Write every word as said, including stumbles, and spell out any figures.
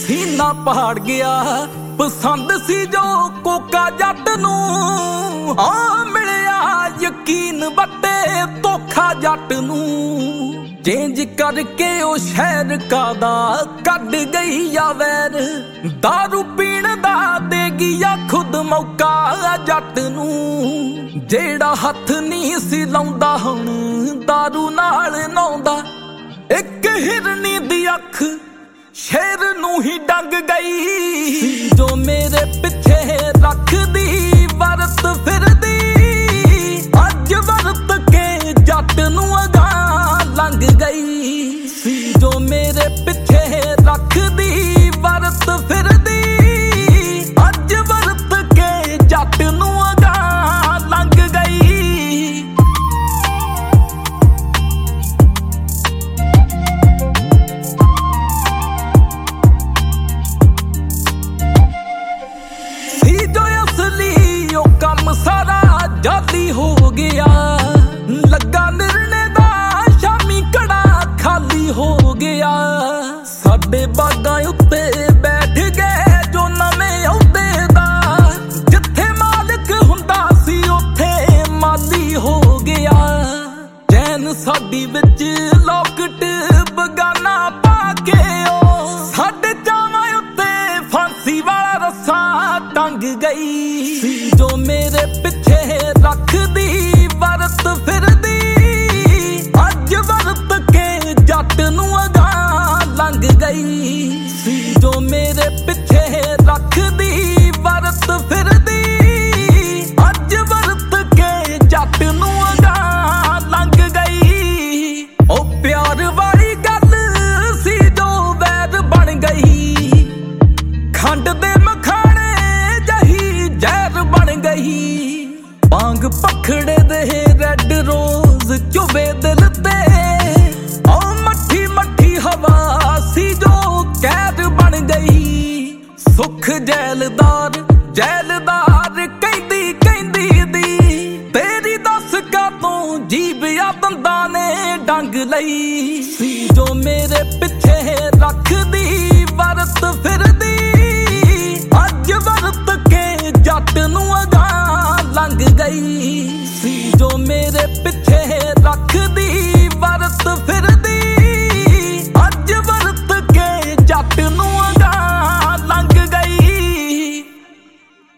ਸੀਨਾ ਪਹਾੜ ਗਿਆ। ਪਸੰਦ ਸੀ ਜੋ ਕੋਕਾ ਜੱਟ ਨੂੰ, ਆ ਮਿਲਿਆ ਯਕੀਨ ਬੱਟੇ ਧੋਖਾ ਜੱਟ ਨੂੰ। ਚੇਂਜ ਕਰਕੇ ਉਹ ਸ਼ਹਿਰ ਕਾਦਾ ਕੱਢ ਗਈ ਆ ਵੈਰ, ਦਾਰੂ ਪੀਣ ਦਾ ਦੇਗੀ ਆ ਖੁਦ ਮੌਕਾ ਜੱਟ ਨੂੰ। ਜਿਹੜਾ ਹੱਥ ਨਹੀਂ ਸੀ ਲਾਉਂਦਾ ਹੁਣ ਦਾਰੂ ਨਾਲ ਨਹਾਉਂਦਾ, ਇੱਕ ਹਿਰਨੀ ਦੀ ਅੱਖ ਸ਼ੇਰ ਨੂੰ ਹੀ ਡੰਗ ਗਈ। ਜੋ ਮੇਰੇ ਪਿੱਛੇ ਰੱਖਦੀ ਵਰਤ ਫਿਰਦੀ, ਅੱਜ ਵਰਤ ਕੇ ਜੱਟ ਨੂੰ ਅਗਾਂਹ ਲੰਘ ਗਈ। ਸੀ ਜੋ ਮੇਰੇ ਪਿੱਛੇ ਰੱਖਦੀ ਵਰਤ ਫਿਰਦੀ, ਅੱਜ ਵਰਤ ਕੇ ਜੱਟ ਨੂੰ ਅਗਾਂਹ ਲੰਘ ਗਈ। ਸਾਰਾ ਜਾਲੀ ਹੋ ਗਿਆ, ਲੱਗਾ ਨਿਰਣੇ ਦਾ ਸ਼ਾਮੀ ਕੜਾ ਖਾਲੀ ਹੋ ਗਿਆ। ਸਾਡੇ ਬਾਗਾਂ ਉੱਤੇ ਬੈਠ ਗਏ ਜੋ ਨਵੇਂ ਅਹੁਦੇ ਦਾ, ਜਿੱਥੇ ਮਾਲਕ ਹੁੰਦਾ ਸੀ ਉੱਥੇ ਮਾਲੀ ਹੋ ਗਿਆ। ਚੈਨ ਸਾਡੀ ਵਿੱਚ ਲੋਕਟ ਬਗਾਨਾ ਪਾ ਕੇ, ਉਹ ਸਾਡੇ ਚਾਵਾਂ ਉੱਤੇ ਫਾਂਸੀ ਵਾਲਾ ਰੱਸਾ ਟੰਗ ਗਈ। ਸੀ ਜੋ ਮੇਰੇ ਪਿੱਛੇ ਰੱਖਦੀ ਵਰਤ ਫਿਰਦੀ, ਅੱਜ ਵਰਤ ਕੇ ਜੱਟ ਨੂੰ ਅਗਾਂਹ ਲੰਘ ਗਈ। ਸੀ ਜੋ ਮੇਰੇ ਪਿੱਛੇ ਰੱਖਦੀ ਵਰਤ ਫਿਰਦੀ, ਅੱਜ ਵਰਤ ਕੇ ਜੱਟ ਨੂੰ ਅਗਾਂਹ ਲੰਘ ਗਈ। ਉਹ ਪਿਆਰ ਵਾਲੀ ਗੱਲ ਸੀ ਜੋ ਵੈਰ ਬਣ ਗਈ, ਖੰਡ ਦੇ ਮਖਾਣੇ ਜਹੀ ਜ਼ਹਿਰ ਬਣ ਗਈ। ਭਾਂਗ ਪਖੜੇ ਦੇ ਰੈੱਡ ਰੋਜ਼ ਚੁਬੇ ਦਿਲ ਤੇ, ਉਹ ਮੱਠੀ ਮੱਠੀ ਹਵਾ ਸੀ ਜੋ ਕੈਦ ਬਣ ਗਈ। ਸੁੱਖ ਜੈਲਦਾਰ ਜੈਲਦਾਰ ਕਹਿੰਦੀ ਕਹਿੰਦੀ ਦੀ, ਤੇਰੀ ਦੱਸ ਕਾਤੋਂ ਜੀਭ ਆ ਦੰਦਾਂ ਨੇ ਡੰਗ ਲਈ। ਸੀ ਜੋ ਮੇਰੇ ਪਿੱਛੇ ਰੱਖਦੀ ਵਰਤ ਫਿਰਦੀ, ਅੱਜ ਵਰਤ ਕੇ ਜੱਟ ਨੂੰ ਅਗਾਂਹ ਲੰਘ ਗਈ। ਸੀ ਜੋ ਮੇਰੇ ਪਿੱਛੇ ਰੱਖਦੀ